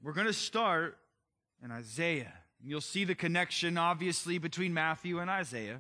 We're going to start in Isaiah. You'll see the connection, obviously, between Matthew and Isaiah.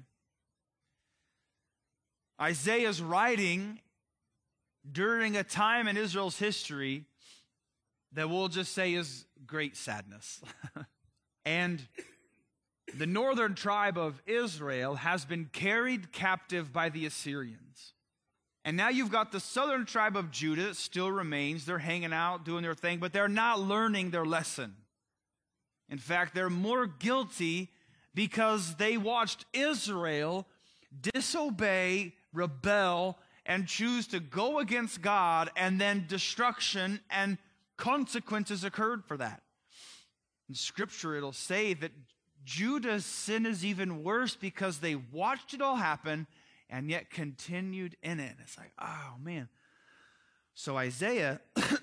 Isaiah's writing during a time in Israel's history that we'll just say is great sadness. And the northern tribe of Israel has been carried captive by the Assyrians. And now you've got the southern tribe of Judah that still remains. They're hanging out, doing their thing, but they're not learning their lesson. In fact, they're more guilty because they watched Israel disobey, rebel, and choose to go against God, and then destruction and consequences occurred for that. In Scripture, it'll say that Judah's sin is even worse because they watched it all happen and yet continued in it. It's like, oh man. So Isaiah,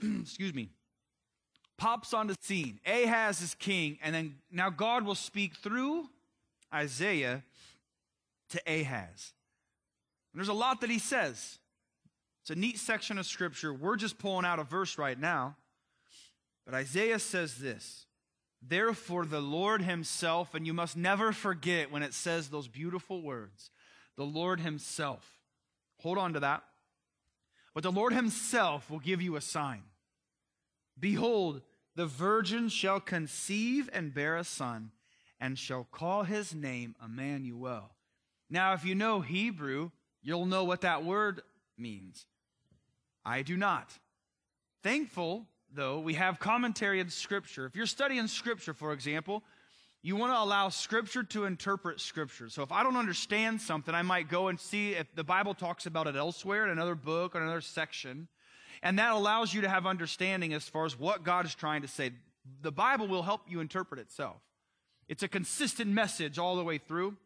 pops on the scene. Ahaz is king, and then now God will speak through Isaiah to Ahaz. And there's a lot that he says. It's a neat section of Scripture. We're just pulling out a verse right now. But Isaiah says this, therefore the Lord himself, and you must never forget when it says those beautiful words, the Lord himself. Hold on to that. But the Lord himself will give you a sign. Behold, the virgin shall conceive and bear a son, and shall call his name Emmanuel. Now, if you know Hebrew, you'll know what that word means. I do not. Thankful, though, we have commentary in Scripture. If you're studying Scripture, for example, you want to allow Scripture to interpret Scripture. So if I don't understand something, I might go and see if the Bible talks about it elsewhere in another book or another section. And that allows you to have understanding as far as what God is trying to say. The Bible will help you interpret itself. It's a consistent message all the way through.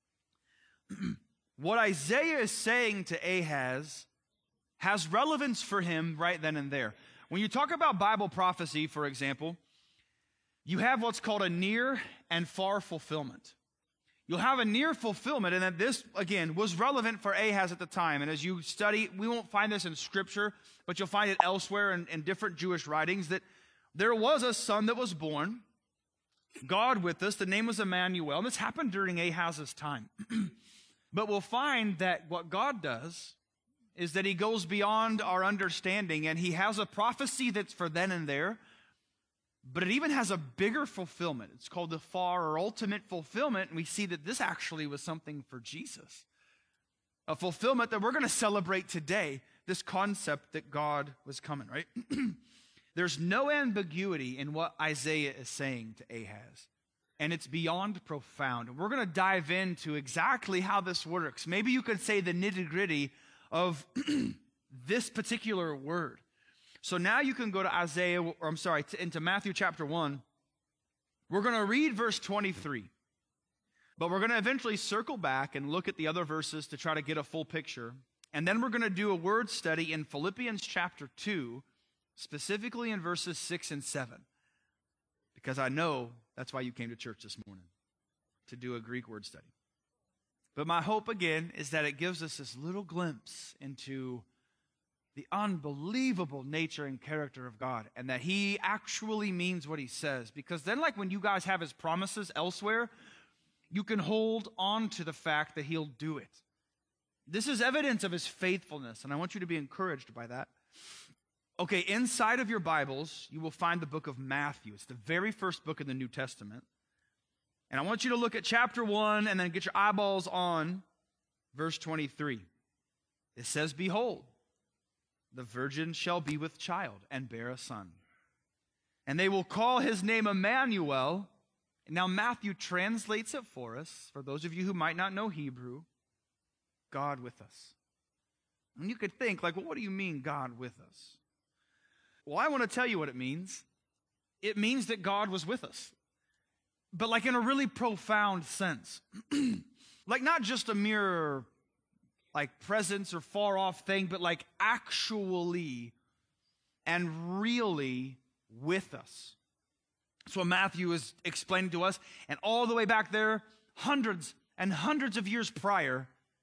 What Isaiah is saying to Ahaz has relevance for him right then and there. When you talk about Bible prophecy, for example, you have what's called a near and far fulfillment. You'll have a near fulfillment, and that this, again, was relevant for Ahaz at the time. And as you study, we won't find this in Scripture, but you'll find it elsewhere in different Jewish writings, that there was a son that was born, God with us, the name was Emmanuel, and this happened during Ahaz's time. But we'll find that what God does is that he goes beyond our understanding, and he has a prophecy that's for then and there, but it even has a bigger fulfillment. It's called the far or ultimate fulfillment, and we see that this actually was something for Jesus. A fulfillment that we're going to celebrate today, this concept that God was coming, right? There's no ambiguity in what Isaiah is saying to Ahaz, and it's beyond profound. And we're going to dive into exactly how this works. Maybe you could say the nitty-gritty of this particular word. So now you can go to into Matthew chapter 1. We're going to read verse 23. But we're going to eventually circle back and look at the other verses to try to get a full picture. And then we're going to do a word study in Philippians chapter 2, specifically in verses 6 and 7. Because I know that's why you came to church this morning, to do a Greek word study. But my hope, again, is that it gives us this little glimpse into the unbelievable nature and character of God, and that he actually means what he says. Because then, like when you guys have his promises elsewhere, you can hold on to the fact that he'll do it. This is evidence of his faithfulness, and I want you to be encouraged by that. Okay, inside of your Bibles, you will find the book of Matthew. It's the very first book in the New Testament. And I want you to look at chapter 1 and then get your eyeballs on verse 23. It says, behold, the virgin shall be with child and bear a son. And they will call his name Emmanuel. Now Matthew translates it for us, for those of you who might not know Hebrew, God with us. And you could think, like, well, what do you mean God with us? Well, I want to tell you what it means. It means that God was with us. But like in a really profound sense. Like not just a mere like presence or far off thing, but like actually and really with us. That's what Matthew is explaining to us. And all the way back there, hundreds and hundreds of years prior,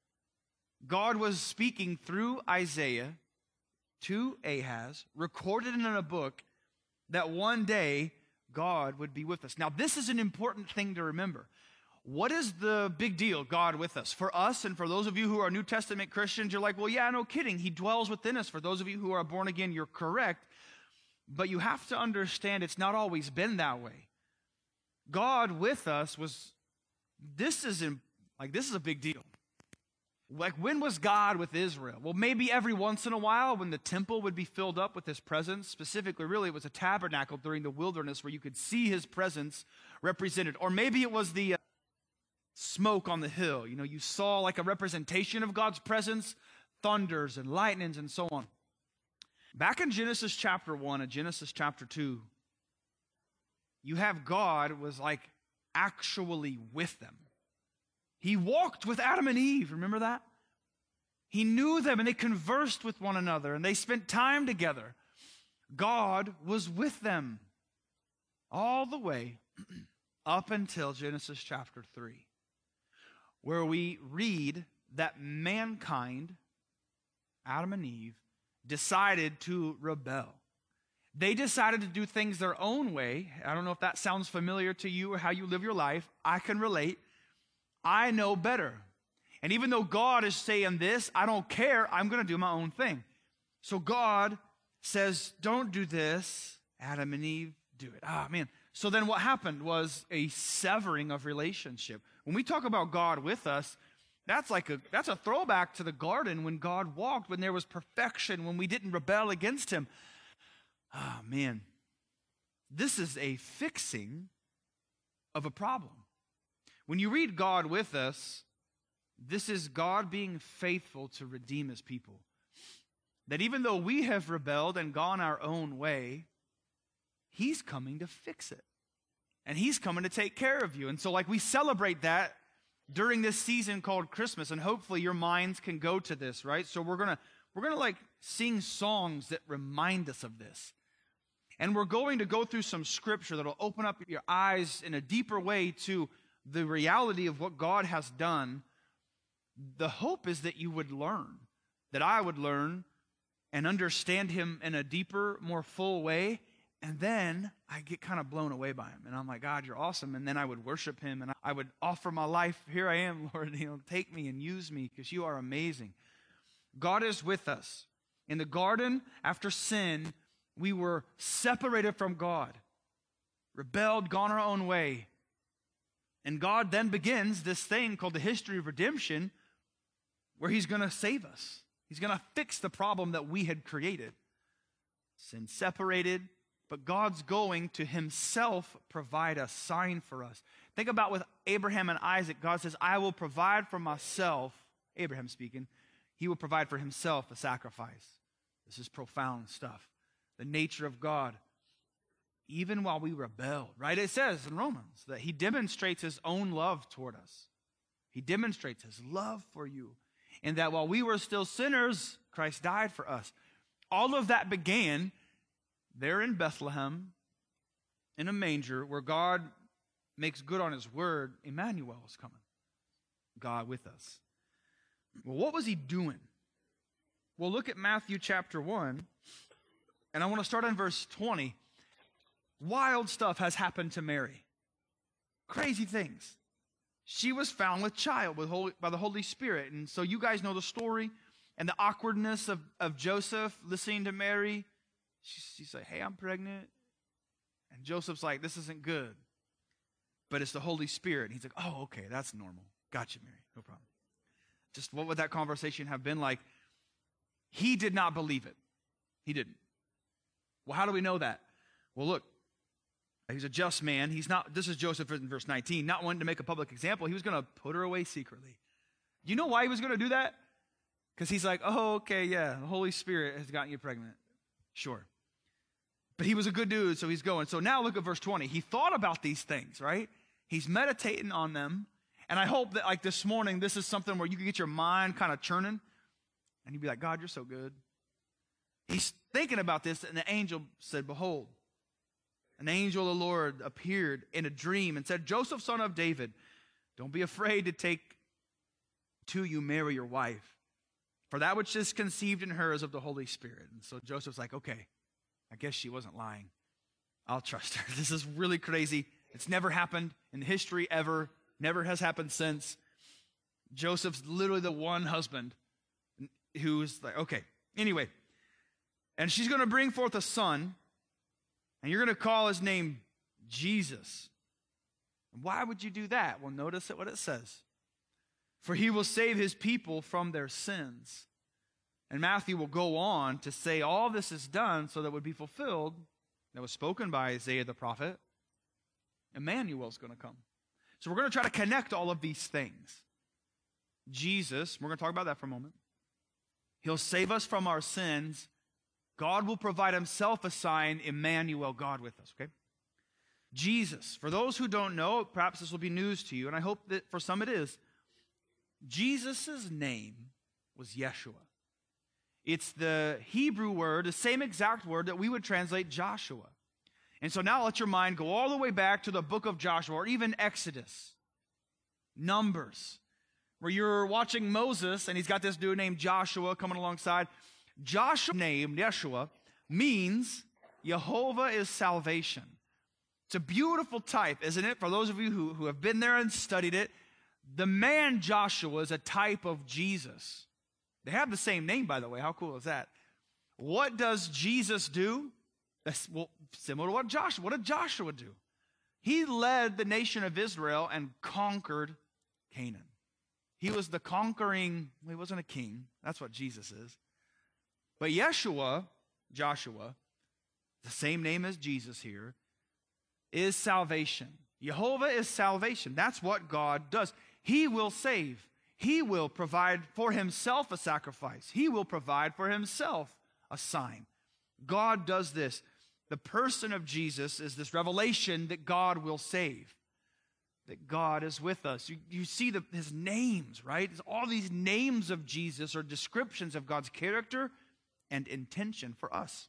God was speaking through Isaiah to Ahaz, recorded in a book that one day God would be with us. Now, this is an important thing to remember. What is the big deal, God with us? For us, and for those of you who are New Testament Christians, you're like, well, yeah, no kidding. He dwells within us. For those of you who are born again, you're correct. But you have to understand it's not always been that way. God with us this is a big deal. Like, when was God with Israel? Well, maybe every once in a while when the temple would be filled up with his presence. Specifically, really, it was a tabernacle during the wilderness where you could see his presence represented. Or maybe it was the smoke on the hill. You know, you saw like a representation of God's presence, thunders and lightnings and so on. Back in Genesis chapter 1 and Genesis chapter 2, you have God was like actually with them. He walked with Adam and Eve, remember that? He knew them and they conversed with one another and they spent time together. God was with them all the way up until Genesis chapter 3, where we read that mankind, Adam and Eve, decided to rebel. They decided to do things their own way. I don't know if that sounds familiar to you or how you live your life. I can relate. I know better. And even though God is saying this, I don't care. I'm going to do my own thing. So God says, don't do this. Adam and Eve, do it. Man. So then what happened was a severing of relationship. When we talk about God with us, that's a throwback to the garden when God walked, when there was perfection, when we didn't rebel against him. Man. This is a fixing of a problem. When you read God with us, this is God being faithful to redeem his people. That even though we have rebelled and gone our own way, he's coming to fix it. And he's coming to take care of you. And so like we celebrate that during this season called Christmas, and hopefully your minds can go to this, right? So we're gonna like sing songs that remind us of this. And we're going to go through some scripture that'll open up your eyes in a deeper way to the reality of what God has done. The hope is that you would learn, that I would learn and understand him in a deeper, more full way. And then I get kind of blown away by him. And I'm like, God, you're awesome. And then I would worship him and I would offer my life. Here I am, Lord, take me and use me because you are amazing. God is with us. In the garden, after sin, we were separated from God, rebelled, gone our own way. And God then begins this thing called the history of redemption where he's going to save us. He's going to fix the problem that we had created. Sin separated, but God's going to himself provide a sign for us. Think about with Abraham and Isaac. God says, I will provide for myself, Abraham speaking, he will provide for himself a sacrifice. This is profound stuff. The nature of God. Even while we rebelled, right? It says in Romans that he demonstrates his own love toward us. He demonstrates his love for you. And that while we were still sinners, Christ died for us. All of that began there in Bethlehem, in a manger, where God makes good on his word. Emmanuel is coming. God with us. Well, what was he doing? Well, look at Matthew chapter 1. And I want to start on verse 20. Wild stuff has happened to Mary. Crazy things. She was found with child by the Holy Spirit. And so you guys know the story and the awkwardness of Joseph listening to Mary. She's like, hey, I'm pregnant. And Joseph's like, this isn't good. But it's the Holy Spirit. And he's like, oh, okay, that's normal. Gotcha, Mary. No problem. Just what would that conversation have been like? He did not believe it. He didn't. Well, how do we know that? Well, look. He's a just man. This is Joseph in verse 19, not wanting to make a public example. He was going to put her away secretly. Do you know why he was going to do that? Because he's like, oh, okay, yeah, the Holy Spirit has gotten you pregnant. Sure. But he was a good dude, so he's going. So now look at verse 20. He thought about these things, right? He's meditating on them. And I hope that like this morning, this is something where you can get your mind kind of churning. And you'd be like, God, you're so good. He's thinking about this, and the angel said, behold, an angel of the Lord appeared in a dream and said, Joseph, son of David, don't be afraid to take to you Mary, your wife, for that which is conceived in her is of the Holy Spirit. And so Joseph's like, okay, I guess she wasn't lying. I'll trust her. This is really crazy. It's never happened in history ever. Never has happened since. Joseph's literally the one husband who's like, okay. Anyway, and she's going to bring forth a son, and you're going to call his name Jesus. Why would you do that? Well, notice what it says. For he will save his people from their sins. And Matthew will go on to say all this is done so that it would be fulfilled that was spoken by Isaiah the prophet. Emmanuel's going to come. So we're going to try to connect all of these things. Jesus, we're going to talk about that for a moment. He'll save us from our sins. God will provide himself a sign, Emmanuel, God with us, okay? Jesus, for those who don't know, perhaps this will be news to you, and I hope that for some it is. Jesus' name was Yeshua. It's the Hebrew word, the same exact word that we would translate Joshua. And so now let your mind go all the way back to the book of Joshua, or even Exodus, Numbers, where you're watching Moses, and he's got this dude named Joshua coming alongside. Joshua's name, Yeshua, means Jehovah is salvation. It's a beautiful type, isn't it? For those of you who have been there and studied it, the man Joshua is a type of Jesus. They have the same name, by the way. How cool is that? What does Jesus do? That's, well, similar to what did Joshua do? He led the nation of Israel and conquered Canaan. He was the conquering, well, he wasn't a king. That's what Jesus is. But Yeshua, Joshua, the same name as Jesus here, is salvation. Jehovah is salvation. That's what God does. He will save. He will provide for himself a sacrifice. He will provide for himself a sign. God does this. The person of Jesus is this revelation that God will save, that God is with us. You see his names, right? All these names of Jesus are descriptions of God's character and intention for us.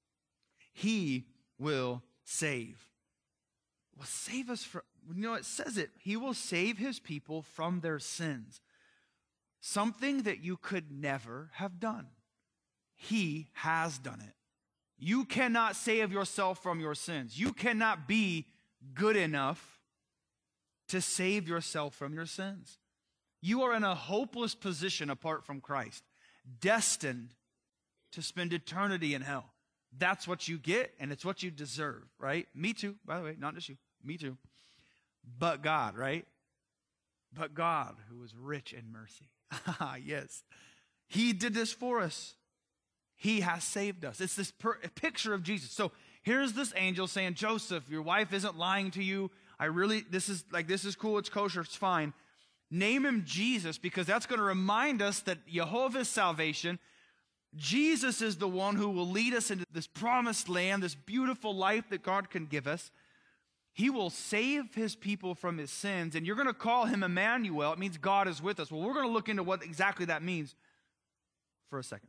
He will save. Will save us from, it says it. He will save his people from their sins. Something that you could never have done. He has done it. You cannot save yourself from your sins. You cannot be good enough to save yourself from your sins. You are in a hopeless position apart from Christ, destined to spend eternity in hell. That's what you get, and it's what you deserve, right? Me too, by the way, not just you. Me too. But God, right? But God, who is rich in mercy. Yes. He did this for us. He has saved us. It's this picture of Jesus. So here's this angel saying, Joseph, your wife isn't lying to you. This is cool. It's kosher. It's fine. Name him Jesus, because that's going to remind us that Jehovah's salvation. Jesus is the one who will lead us into this promised land, this beautiful life that God can give us. He will save his people from his sins, and you're going to call him Emmanuel. It means God is with us. Well, we're going to look into what exactly that means for a second.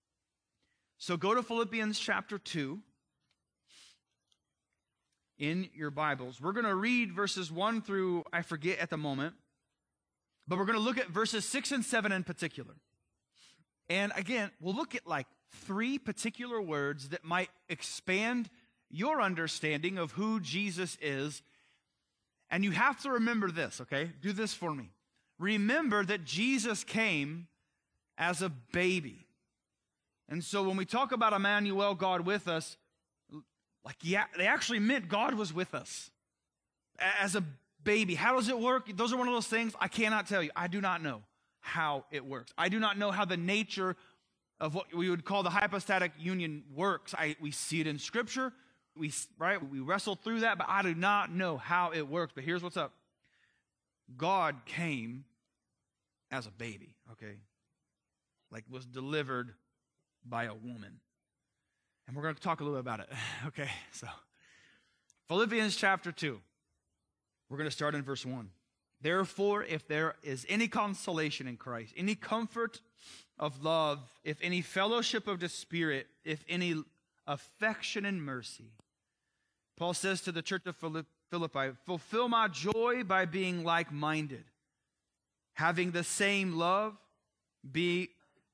So go to Philippians chapter 2 in your Bibles. We're going to read verses 1 through, I forget at the moment, but we're going to look at verses 6 and 7 in particular. And again, we'll look at like 3 particular words that might expand your understanding of who Jesus is. And you have to remember this, okay? Do this for me. Remember that Jesus came as a baby. And so when we talk about Emmanuel, God with us, they actually meant God was with us as a baby. How does it work? Those are one of those things I cannot tell you. I do not know how it works. I do not know how the nature of what we would call the hypostatic union works. We see it in Scripture. We wrestle through that, but I do not know how it works. But here's what's up. God came as a baby, okay? Like was delivered by a woman. And we're going to talk a little bit about it. Okay, so Philippians chapter 2. We're going to start in verse 1. Therefore, if there is any consolation in Christ, any comfort of love, if any fellowship of the Spirit, if any affection and mercy, Paul says to the church of Philippi, fulfill my joy by being like-minded, having the same love,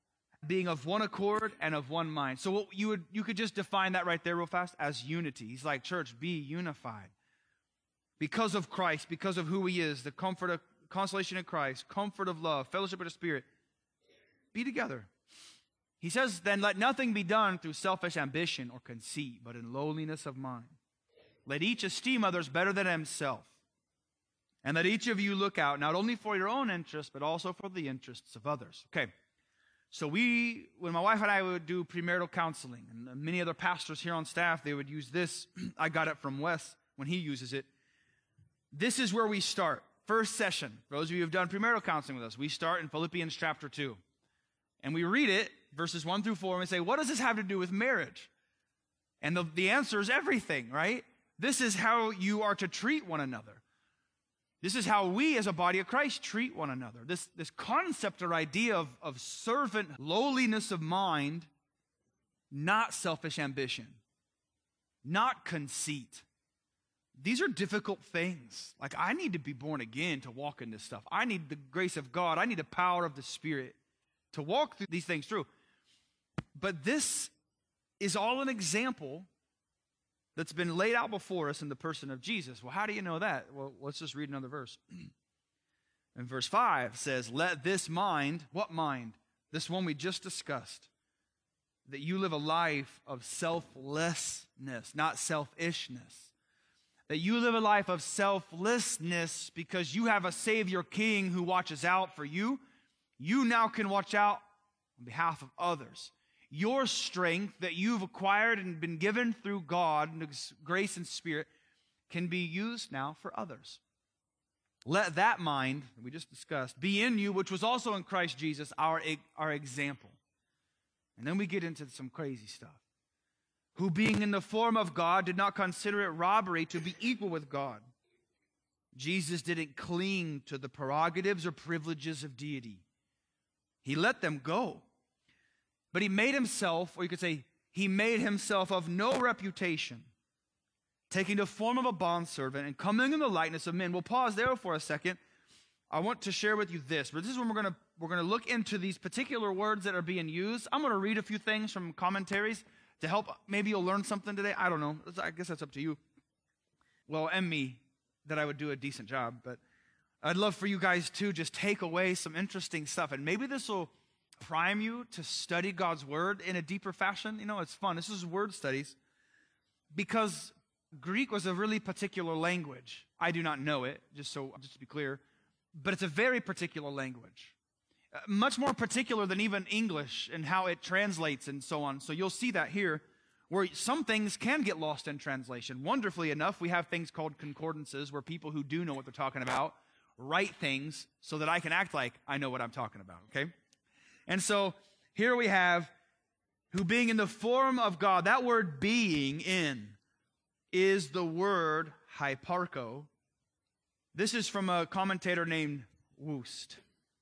being of one accord and of one mind. So what you could just define that right there real fast as unity. He's like, church, be unified. Because of Christ, because of who he is, the comfort of consolation in Christ, comfort of love, fellowship of the Spirit, be together. He says, then let nothing be done through selfish ambition or conceit, but in lowliness of mind. Let each esteem others better than himself. And let each of you look out not only for your own interests, but also for the interests of others. Okay, so when my wife and I would do premarital counseling, and many other pastors here on staff, they would use this. I got it from Wes when he uses it. This is where we start. First session, for those of you who have done premarital counseling with us, we start in Philippians chapter 2. And we read it, verses 1 through 4, and we say, what does this have to do with marriage? And the answer is everything, right? This is how you are to treat one another. This is how we as a body of Christ treat one another. This concept or idea of servant lowliness of mind, not selfish ambition, not conceit. These are difficult things. Like, I need to be born again to walk in this stuff. I need the grace of God. I need the power of the Spirit to walk through these things through. But this is all an example that's been laid out before us in the person of Jesus. Well, how do you know that? Well, let's just read another verse. And verse 5 says, let this mind, what mind? This one we just discussed, that you live a life of selflessness, not selfishness. That you live a life of selflessness because you have a Savior King who watches out for you. You now can watch out on behalf of others. Your strength that you've acquired and been given through God, grace and Spirit, can be used now for others. Let that mind, that we just discussed, be in you, which was also in Christ Jesus, our example. And then we get into some crazy stuff. Who being in the form of God did not consider it robbery to be equal with God. Jesus didn't cling to the prerogatives or privileges of deity. He let them go. But he made himself, or you could say, he made himself of no reputation, taking the form of a bondservant and coming in the likeness of men. We'll pause there for a second. I want to share with you this, but this is when we're going to look into these particular words that are being used. I'm going to read a few things from commentaries to help. Maybe you'll learn something today. I don't know. I guess that's up to you. Well, and me, that I would do a decent job, but I'd love for you guys to just take away some interesting stuff, and maybe this will prime you to study God's Word in a deeper fashion. You know, it's fun. This is word studies because Greek was a really particular language. I do not know it, just to be clear, but it's a very particular language. Much more particular than even English and how it translates and so on. So you'll see that here, where some things can get lost in translation. Wonderfully enough, we have things called concordances, where people who do know what they're talking about write things so that I can act like I know what I'm talking about, okay? And so here we have, who being in the form of God, that word being in is the word hyparcho. This is from a commentator named Wust.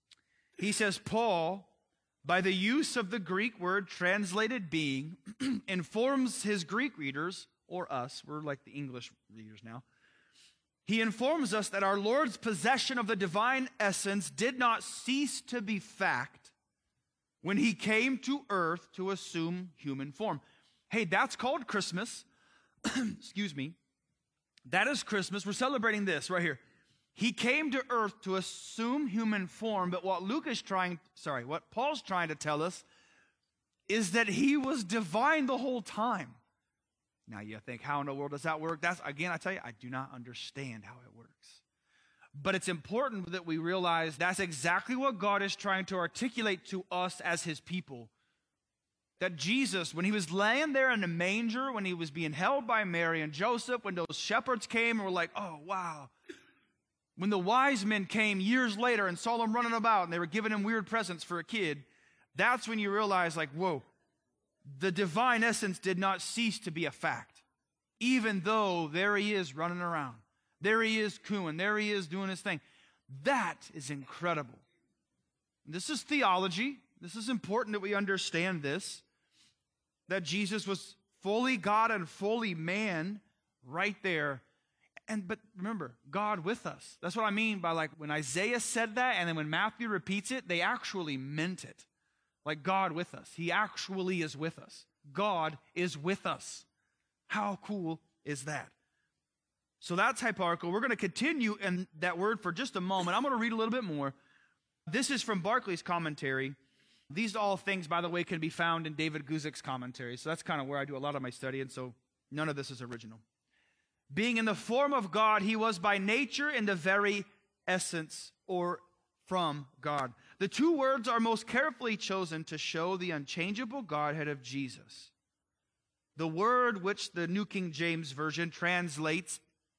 He says, Paul, by the use of the Greek word translated being, informs his Greek readers, or us, we're like the English readers now, he informs us that our Lord's possession of the divine essence did not cease to be fact when he came to earth to assume human form. Hey, that's called Christmas. Excuse me. That is Christmas. We're celebrating this right here. He came to earth to assume human form, but what Paul's trying to tell us is that he was divine the whole time. Now you think, how in the world does that work? Again, I tell you, I do not understand how it works. But it's important that we realize that's exactly what God is trying to articulate to us as his people. That Jesus, when he was laying there in the manger, when he was being held by Mary and Joseph, when those shepherds came and were like, oh, wow. When the wise men came years later and saw him running about and they were giving him weird presents for a kid, that's when you realize, like, whoa, the divine essence did not cease to be a fact. Even though there he is running around. There he is cooing. There he is doing his thing. That is incredible. This is theology. This is important that we understand this. That Jesus was fully God and fully man right there. But remember, God with us. That's what I mean by, like, when Isaiah said that and then when Matthew repeats it, they actually meant it. Like God with us. He actually is with us. God is with us. How cool is that? So that's hyparchal. We're going to continue in that word for just a moment. I'm going to read a little bit more. This is from Barclay's commentary. These all things, by the way, can be found in David Guzik's commentary. So that's kind of where I do a lot of my study, and so none of this is original. Being in the form of God, he was by nature in the very essence or from God. The two words are most carefully chosen to show the unchangeable Godhead of Jesus. The word which the New King James Version translates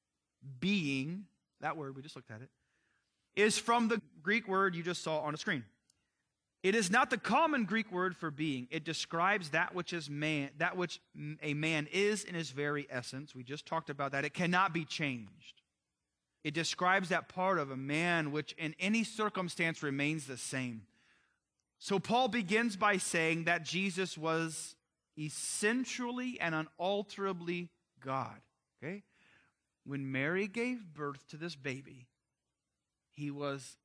being, that word, we just looked at it, is from the Greek word you just saw on the screen. It is not the common Greek word for being. It describes that which is man, that which a man is in his very essence. We just talked about that. It cannot be changed. It describes that part of a man which in any circumstance remains the same. So Paul begins by saying that Jesus was essentially and unalterably God. Okay? When Mary gave birth to this baby, he was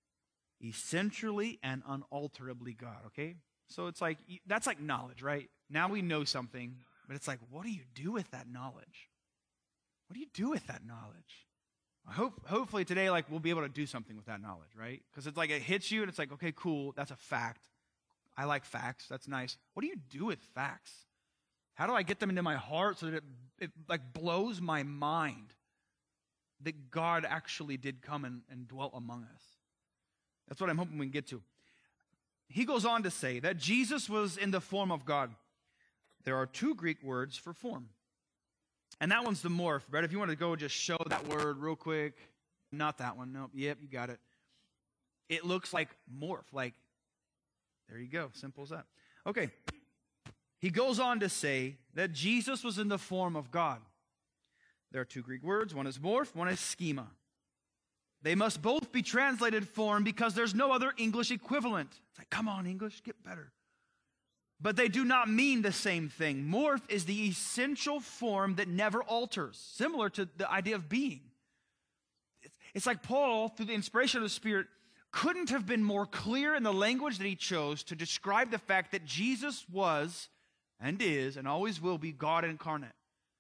essentially and unalterably God, okay? So it's like, that's like knowledge, right? Now we know something, but it's like, what do you do with that knowledge? What do you do with that knowledge? Hopefully today, like, we'll be able to do something with that knowledge, right? Because it's like, it hits you and it's like, okay, cool, that's a fact. I like facts, that's nice. What do you do with facts? How do I get them into my heart so that it like blows my mind that God actually did come and dwell among us? That's what I'm hoping we can get to. He goes on to say that Jesus was in the form of God. There are two Greek words for form. And that one's the morph. Brett, if you want to go just show that word real quick. Not that one. Nope. Yep, you got it. It looks like morph. Like, there you go. Simple as that. Okay. He goes on to say that Jesus was in the form of God. There are two Greek words. One is morph, one is schema. They must both be translated form because there's no other English equivalent. It's like, come on, English, get better. But they do not mean the same thing. Morph is the essential form that never alters, similar to the idea of being. It's like Paul, through the inspiration of the Spirit, couldn't have been more clear in the language that he chose to describe the fact that Jesus was and is and always will be God incarnate.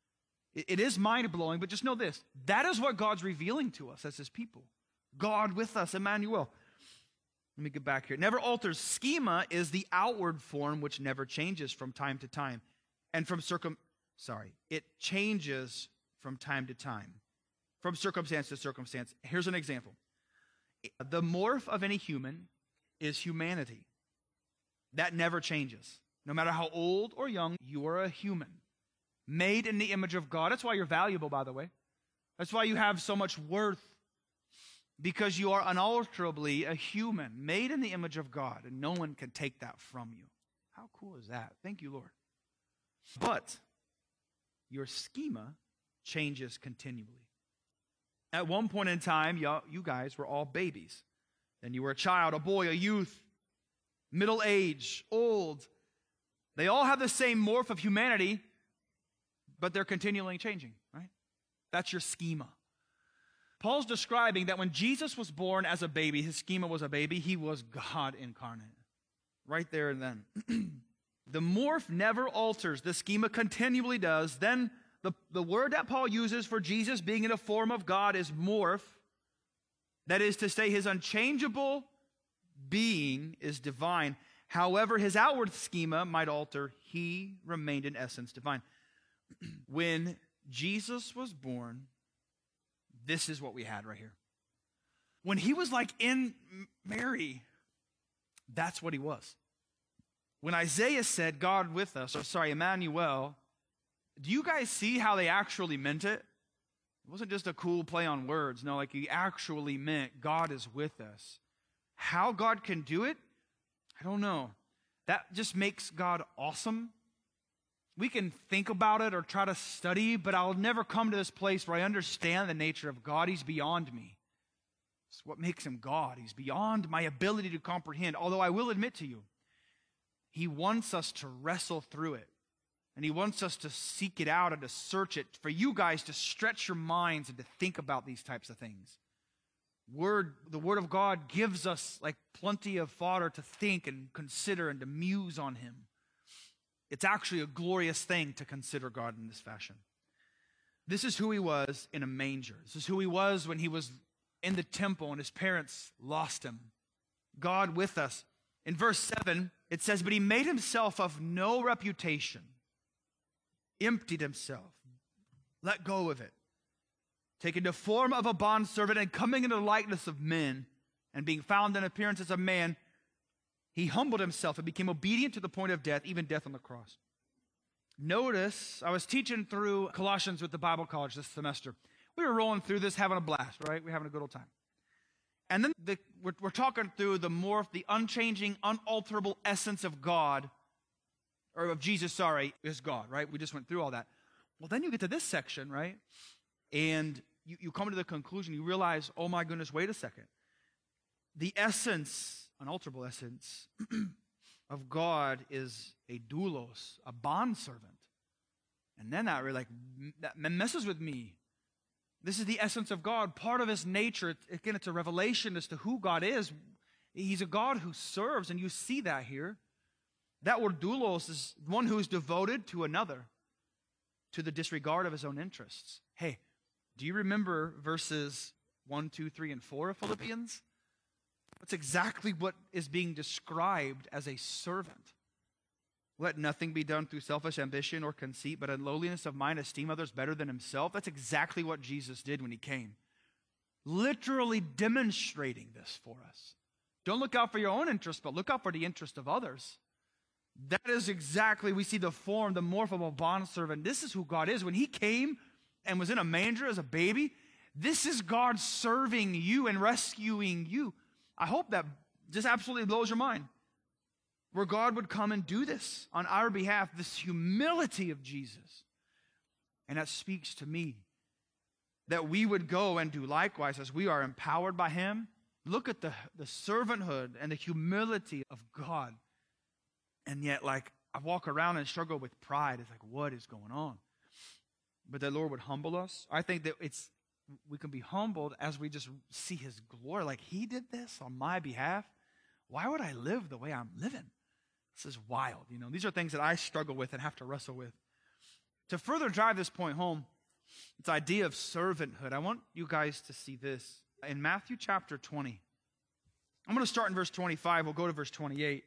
It is mind-blowing, but just know this. That is what God's revealing to us as his people. God with us, Emmanuel. Let me get back here. It never alters. Schema is the outward form which never changes from time to time. And it changes from time to time. From circumstance to circumstance. Here's an example. The morph of any human is humanity. That never changes. No matter how old or young, you are a human. Made in the image of God. That's why you're valuable, by the way. That's why you have so much worth. Because you are unalterably a human, made in the image of God, and no one can take that from you. How cool is that? Thank you, Lord. But your schema changes continually. At one point in time, you guys were all babies. Then you were a child, a boy, a youth, middle age, old. They all have the same morph of humanity, but they're continually changing, right? That's your schema. Paul's describing that when Jesus was born as a baby, his schema was a baby, he was God incarnate. Right there and then. The morph never alters. The schema continually does. Then the word that Paul uses for Jesus being in the form of God is morph. That is to say, his unchangeable being is divine. However, his outward schema might alter. He remained in essence divine. When Jesus was born, this is what we had right here. When he was like in Mary, that's what he was. When Isaiah said, God with us, Emmanuel, do you guys see how they actually meant it? It wasn't just a cool play on words. No, like he actually meant God is with us. How God can do it, I don't know. That just makes God awesome. We can think about it or try to study, but I'll never come to this place where I understand the nature of God. He's beyond me. It's what makes him God. He's beyond my ability to comprehend. Although I will admit to you, he wants us to wrestle through it. And he wants us to seek it out and to search it. For you guys to stretch your minds and to think about these types of things. The Word of God gives us like plenty of fodder to think and consider and to muse on him. It's actually a glorious thing to consider God in this fashion. This is who he was in a manger. This is who he was when he was in the temple and his parents lost him. God with us. In verse 7, it says, but he made himself of no reputation, emptied himself, let go of it, taking the form of a bondservant and coming in the likeness of men, and being found in appearance as a man, he humbled himself and became obedient to the point of death, even death on the cross. Notice, I was teaching through Colossians with the Bible College this semester. We were rolling through this, having a blast, right? We're having a good old time. And then we're talking through the unchanging, unalterable essence of God, or of Jesus, is God, right? We just went through all that. Well, then you get to this section, right? And you come to the conclusion, you realize, oh my goodness, wait a second. The essence, unalterable essence of God is a doulos, a bondservant. And then that really that messes with me. This is the essence of God, part of his nature. Again, it's a revelation as to who God is. He's a God who serves, and you see that here. That word doulos is one who is devoted to another, to the disregard of his own interests. Hey, do you remember verses 1, 2, 3, and 4 of Philippians? That's exactly what is being described as a servant. Let nothing be done through selfish ambition or conceit, but in lowliness of mind esteem others better than himself. That's exactly what Jesus did when he came. Literally demonstrating this for us. Don't look out for your own interest, but look out for the interest of others. That is exactly, we see the form, the morph of a bondservant. This is who God is. When he came and was in a manger as a baby, this is God serving you and rescuing you. I hope that just absolutely blows your mind. Where God would come and do this on our behalf, this humility of Jesus. And that speaks to me that we would go and do likewise as we are empowered by him. Look at the servanthood and the humility of God. And yet, like, I walk around and struggle with pride. It's like, what is going on? But the Lord would humble us. I think that we can be humbled as we just see his glory. Like, he did this on my behalf. Why would I live the way I'm living? This is wild. These are things that I struggle with and have to wrestle with. To further drive this point home, this idea of servanthood, I want you guys to see this. In Matthew chapter 20, I'm going to start in verse 25. We'll go to verse 28.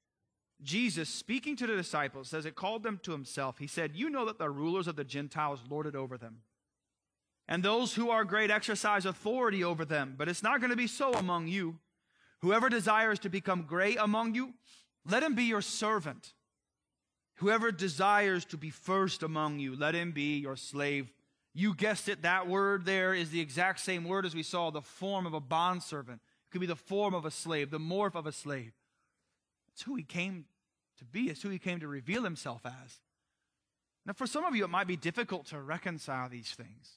Jesus, speaking to the disciples, says it called them to himself. He said, you know that the rulers of the Gentiles lord it over them, and those who are great exercise authority over them. But it's not going to be so among you. Whoever desires to become great among you, let him be your servant. Whoever desires to be first among you, let him be your slave. You guessed it, that word there is the exact same word as we saw, the form of a bondservant. It could be the form of a slave, the morph of a slave. It's who he came to be. It's who he came to reveal himself as. Now, for some of you, it might be difficult to reconcile these things.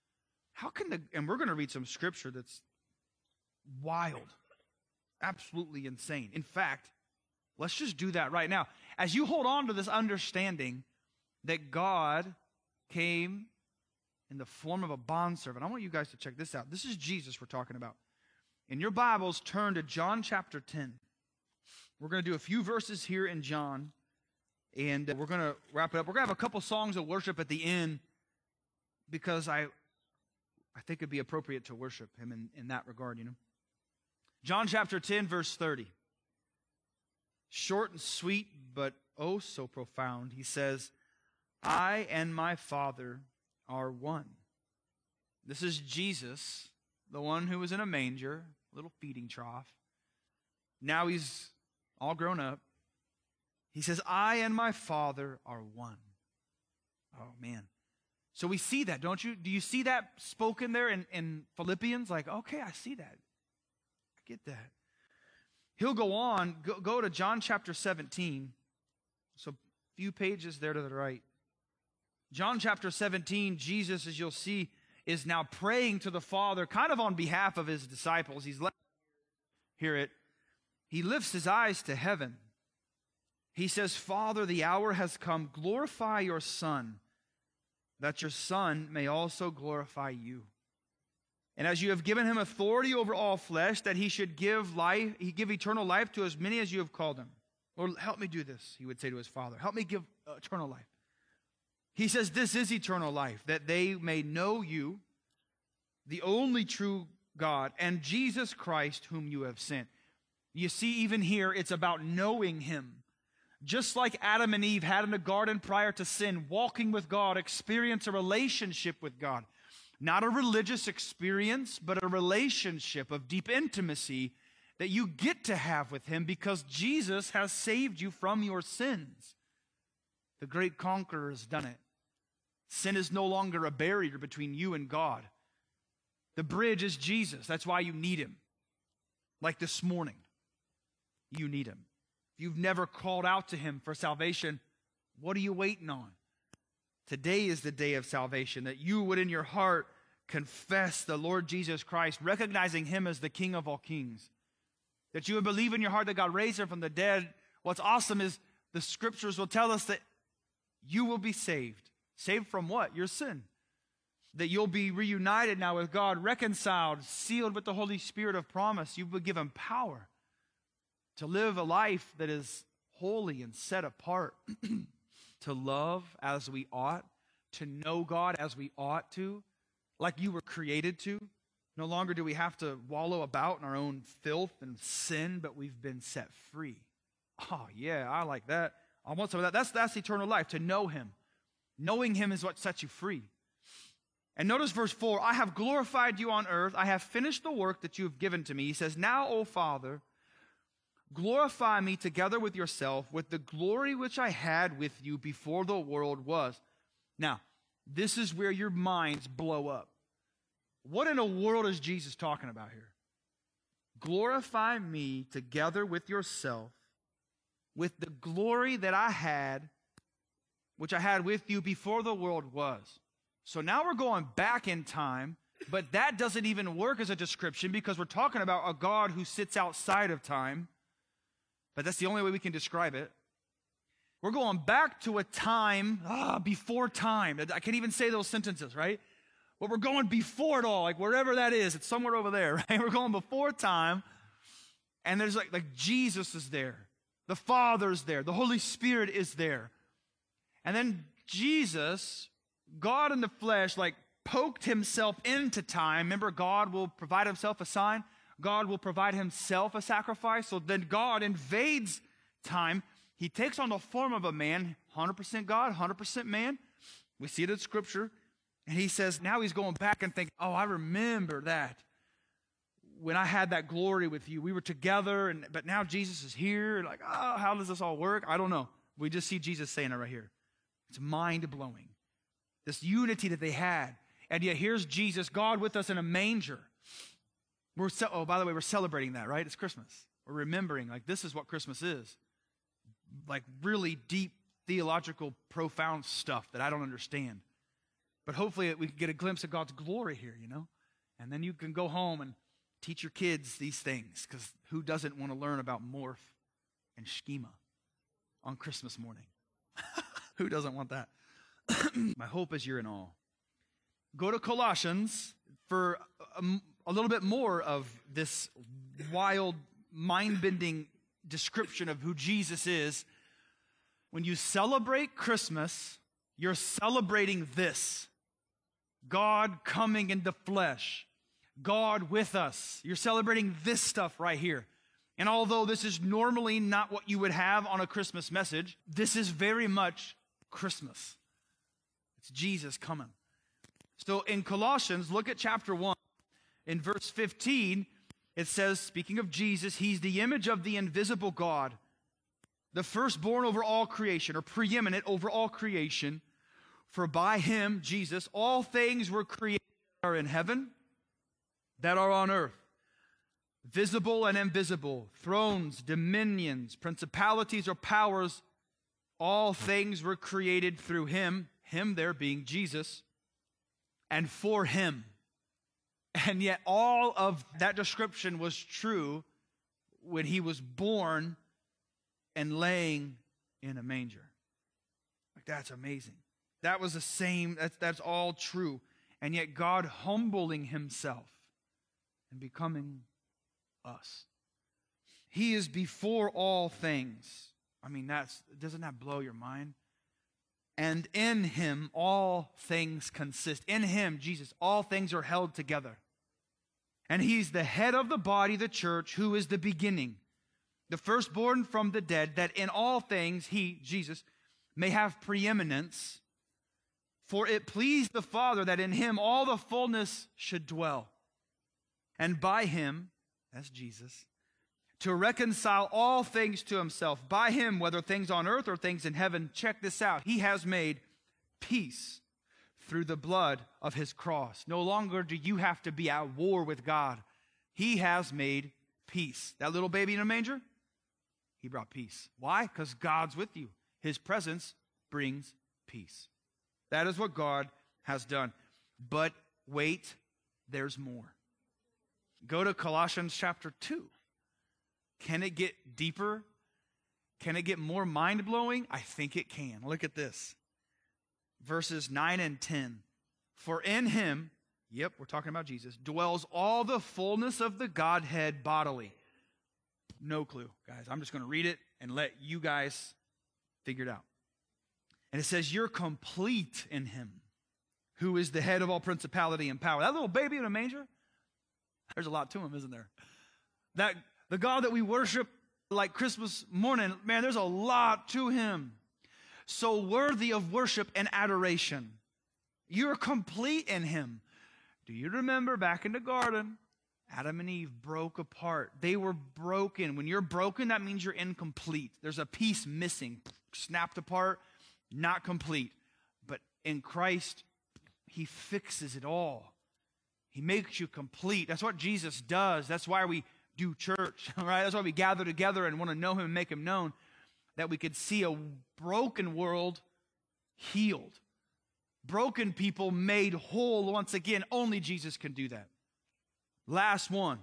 And we're going to read some scripture that's wild, absolutely insane. In fact, let's just do that right now. As you hold on to this understanding that God came in the form of a bondservant, I want you guys to check this out. This is Jesus we're talking about. In your Bibles, turn to John chapter 10. We're going to do a few verses here in John, and we're going to wrap it up. We're going to have a couple songs of worship at the end because I think it'd be appropriate to worship him in that regard, John chapter 10, verse 30. Short and sweet, but oh so profound. He says, I and my Father are one. This is Jesus, the one who was in a manger, a little feeding trough. Now he's all grown up. He says, I and my Father are one. Oh, man. So we see that, don't you? Do you see that spoken there in Philippians? Like, okay, I see that. I get that. He'll go on, go to John chapter 17. So a few pages there to the right. John chapter 17, Jesus, as you'll see, is now praying to the Father, kind of on behalf of his disciples. Hear it. He lifts his eyes to heaven. He says, Father, the hour has come. Glorify your Son, that your Son may also glorify you. And as you have given him authority over all flesh, that he should give eternal life to as many as you have called him. Lord, help me do this, he would say to his Father. Help me give eternal life. He says this is eternal life, that they may know you, the only true God, and Jesus Christ whom you have sent. You see, even here, it's about knowing him. Just like Adam and Eve had in the garden prior to sin, walking with God, experience a relationship with God. Not a religious experience, but a relationship of deep intimacy that you get to have with him because Jesus has saved you from your sins. The great conqueror has done it. Sin is no longer a barrier between you and God. The bridge is Jesus. That's why you need him. Like this morning, you need him. If you've never called out to him for salvation, what are you waiting on? Today is the day of salvation, that you would in your heart confess the Lord Jesus Christ, recognizing him as the King of all kings. That you would believe in your heart that God raised him from the dead. What's awesome is the scriptures will tell us that you will be saved. Saved from what? Your sin. That you'll be reunited now with God, reconciled, sealed with the Holy Spirit of promise. You will give him power to live a life that is holy and set apart, to love as we ought, to know God as we ought to, like you were created to. No longer do we have to wallow about in our own filth and sin, but we've been set free. Oh, yeah, I like that. I want some of that. That's eternal life, to know him. Knowing him is what sets you free. And notice verse 4, I have glorified you on earth. I have finished the work that you have given to me. He says, now, O Father, glorify me together with yourself with the glory which I had with you before the world was. Now, this is where your minds blow up. What in the world is Jesus talking about here? Glorify me together with yourself with the glory that I had, which I had with you before the world was. So now we're going back in time, but that doesn't even work as a description because we're talking about a God who sits outside of time. But that's the only way we can describe it. We're going back to a time before time. I can't even say those sentences, right? But we're going before it all, like wherever that is. It's somewhere over there, right? We're going before time, and there's like Jesus is there. The Father's there. The Holy Spirit is there. And then Jesus, God in the flesh, like poked himself into time. Remember, God will provide himself a sign. God will provide himself a sacrifice. So then God invades time. He takes on the form of a man, 100% God, 100% man. We see it in Scripture. And he says, now he's going back and thinking, oh, I remember that. When I had that glory with you, we were together, but now Jesus is here. Like, oh, how does this all work? I don't know. We just see Jesus saying it right here. It's mind-blowing. This unity that they had. And yet here's Jesus, God with us in a manger. By the way, we're celebrating that, right? It's Christmas. We're remembering, like, this is what Christmas is. Like, really deep, theological, profound stuff that I don't understand. But hopefully we can get a glimpse of God's glory here, you know? And then you can go home and teach your kids these things, because who doesn't want to learn about morph and schema on Christmas morning? Who doesn't want that? My hope is you're in awe. Go to Colossians for a little bit more of this wild, mind-bending description of who Jesus is. When you celebrate Christmas, you're celebrating this. God coming in the flesh. God with us. You're celebrating this stuff right here. And although this is normally not what you would have on a Christmas message, this is very much Christmas. It's Jesus coming. So in Colossians, look at chapter 1. In verse 15, it says, speaking of Jesus, he's the image of the invisible God, the firstborn over all creation, or preeminent over all creation. For by him, Jesus, all things were created that are in heaven, that are on earth, visible and invisible, thrones, dominions, principalities or powers. All things were created through him there being Jesus, and for him. And yet all of that description was true when he was born and laying in a manger. Like, that's amazing. That was the same, that's all true. And yet God humbling himself. and becoming us. He is before all things. I mean, doesn't that blow your mind? And in him, all things consist. In him, Jesus, all things are held together. And he's the head of the body, the church, who is the beginning, the firstborn from the dead, that in all things he, Jesus, may have preeminence. For it pleased the Father that in him all the fullness should dwell. And by him, that's Jesus, to reconcile all things to himself. By him, whether things on earth or things in heaven, check this out, he has made peace through the blood of his cross. No longer do you have to be at war with God. He has made peace. That little baby in a manger, he brought peace. Why? Because God's with you. His presence brings peace. That is what God has done. But wait, there's more. Go to Colossians chapter 2. Can it get deeper? Can it get more mind-blowing? I think it can. Look at this. Verses 9 and 10. For in him, yep, we're talking about Jesus, dwells all the fullness of the Godhead bodily. No clue, guys. I'm just going to read it and let you guys figure it out. And it says, you're complete in him, who is the head of all principality and power. That little baby in a manger, there's a lot to him, isn't there? That the God that we worship like Christmas morning, man, there's a lot to him. So worthy of worship and adoration. You're complete in him. Do you remember back in the garden, Adam and Eve broke apart. They were broken. When you're broken, that means you're incomplete. There's a piece missing, snapped apart, not complete. But in Christ, he fixes it all. He makes you complete. That's what Jesus does. That's why we do church, right? That's why we gather together and want to know him and make him known, that we could see a broken world healed. Broken people made whole once again. Only Jesus can do that. Last one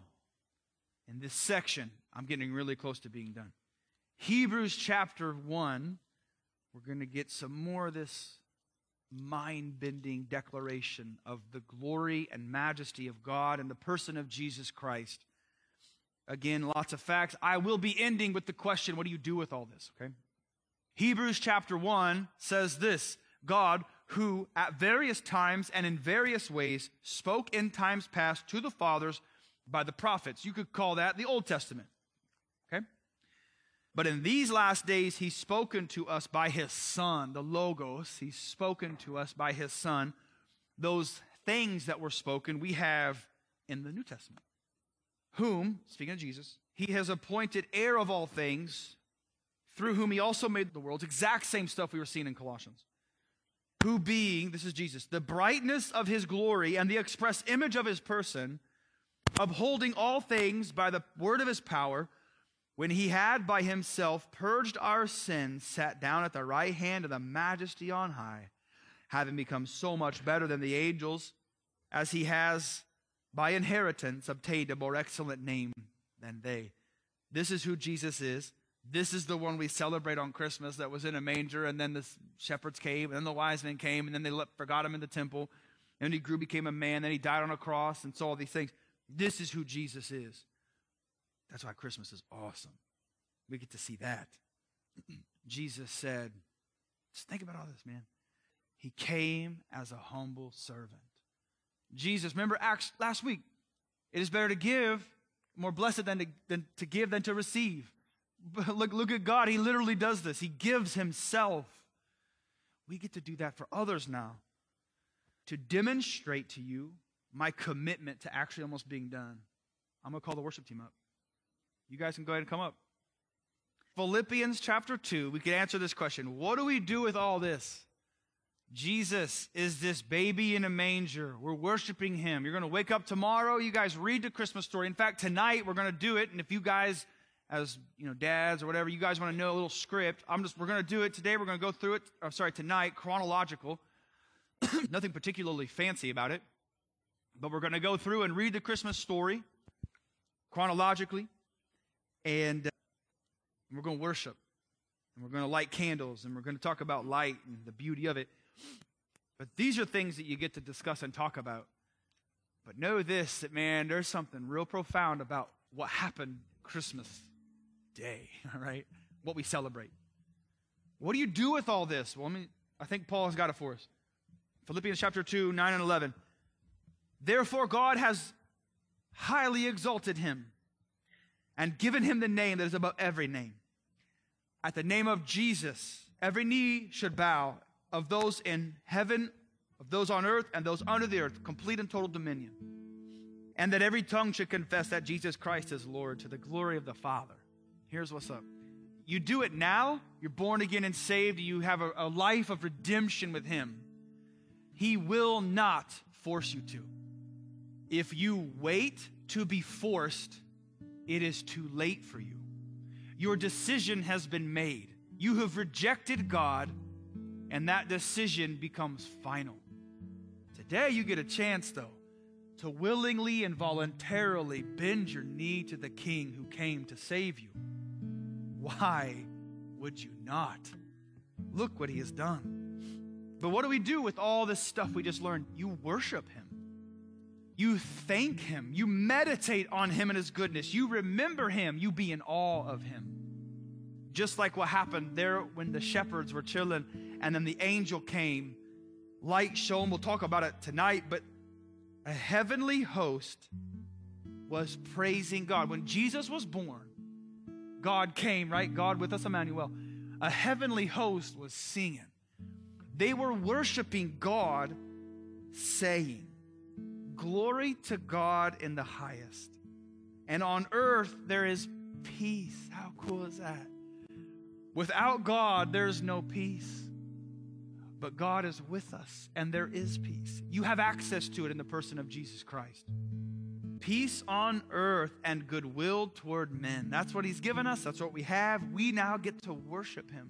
in this section. I'm getting really close to being done. Hebrews chapter 1. We're going to get some more of this mind-bending declaration of the glory and majesty of God and the person of Jesus Christ. Again, lots of facts. I will be ending with the question, what do you do with all this? Okay. Hebrews chapter 1 says this, God, who at various times and in various ways spoke in times past to the fathers by the prophets. You could call that the Old Testament. Okay? But in these last days, he's spoken to us by his Son, the Logos. He's spoken to us by his Son. Those things that were spoken, we have in the New Testament. Whom, speaking of Jesus, he has appointed heir of all things, through whom he also made the worlds. Exact same stuff we were seeing in Colossians. Who being, this is Jesus, the brightness of his glory and the express image of his person, upholding all things by the word of his power, when he had by himself purged our sins, sat down at the right hand of the majesty on high, having become so much better than the angels, as he has by inheritance obtained a more excellent name than they. This is who Jesus is. This is the one we celebrate on Christmas that was in a manger, and then the shepherds came, and then the wise men came, and then they forgot him in the temple, and he grew, became a man, then he died on a cross, and saw all these things. This is who Jesus is. That's why Christmas is awesome. We get to see that. Jesus said, just think about all this, man. He came as a humble servant. Jesus, remember Acts last week. It is better to give, more blessed than to give than to receive. But look at God. He literally does this. He gives himself. We get to do that for others now. To demonstrate to you my commitment to actually almost being done. I'm going to call the worship team up. You guys can go ahead and come up. Philippians chapter 2, we can answer this question. What do we do with all this? Jesus is this baby in a manger. We're worshiping him. You're going to wake up tomorrow. You guys read the Christmas story. In fact, tonight we're going to do it. And if you guys, as dads or whatever, you guys want to know a little script, we're going to do it today. We're going to go through it. Tonight, chronological. Nothing particularly fancy about it. But we're going to go through and read the Christmas story chronologically. And we're going to worship. And we're going to light candles. And we're going to talk about light and the beauty of it. But these are things that you get to discuss and talk about. But know this, that man, there's something real profound about what happened Christmas Day, all right? What we celebrate. What do you do with all this? Well, I think Paul has got it for us. Philippians chapter 2, 9 and 11. Therefore God has highly exalted him and given him the name that is above every name. At the name of Jesus, every knee should bow, of those in heaven, of those on earth, and those under the earth, complete and total dominion. And that every tongue should confess that Jesus Christ is Lord, to the glory of the Father. Here's what's up. You do it now, you're born again and saved, you have a life of redemption with him. He will not force you to. If you wait to be forced, it is too late for you. Your decision has been made. You have rejected God, and that decision becomes final. Today you get a chance, though, to willingly and voluntarily bend your knee to the King who came to save you. Why would you not? Look what he has done. But what do we do with all this stuff we just learned? You worship him. You thank him. You meditate on him and his goodness. You remember him. You be in awe of him. Just like what happened there when the shepherds were chilling and then the angel came. Light shone. We'll talk about it tonight. But a heavenly host was praising God. When Jesus was born, God came, right? God with us, Emmanuel. A heavenly host was singing. They were worshiping God, saying, glory to God in the highest. And on earth there is peace. How cool is that? Without God, there's no peace. But God is with us, and there is peace. You have access to it in the person of Jesus Christ. Peace on earth and goodwill toward men. That's what he's given us. That's what we have. We now get to worship him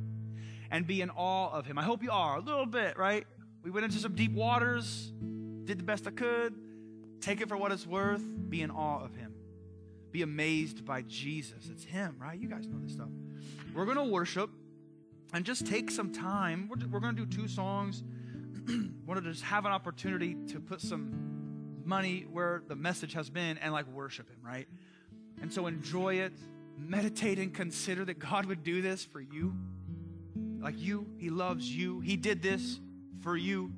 and be in awe of him. I hope you are a little bit, right? We went into some deep waters, did the best I could. Take it for what it's worth. Be in awe of him. Be amazed by Jesus. It's him, right? You guys know this stuff. We're going to worship and just take some time. We're going to do 2 songs. Want to just have an opportunity to put some money where the message has been and like worship him, right? And so enjoy it. Meditate and consider that God would do this for you. Like you, he loves you. He did this for you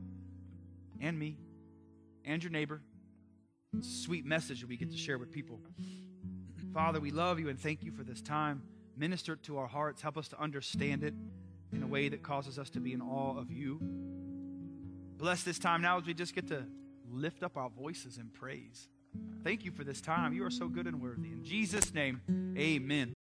and me and your neighbor. It's a sweet message that we get to share with people. Father, we love you and thank you for this time. Minister it to our hearts. Help us to understand it in a way that causes us to be in awe of you. Bless this time now as we just get to lift up our voices in praise. Thank you for this time. You are so good and worthy. In Jesus' name, amen.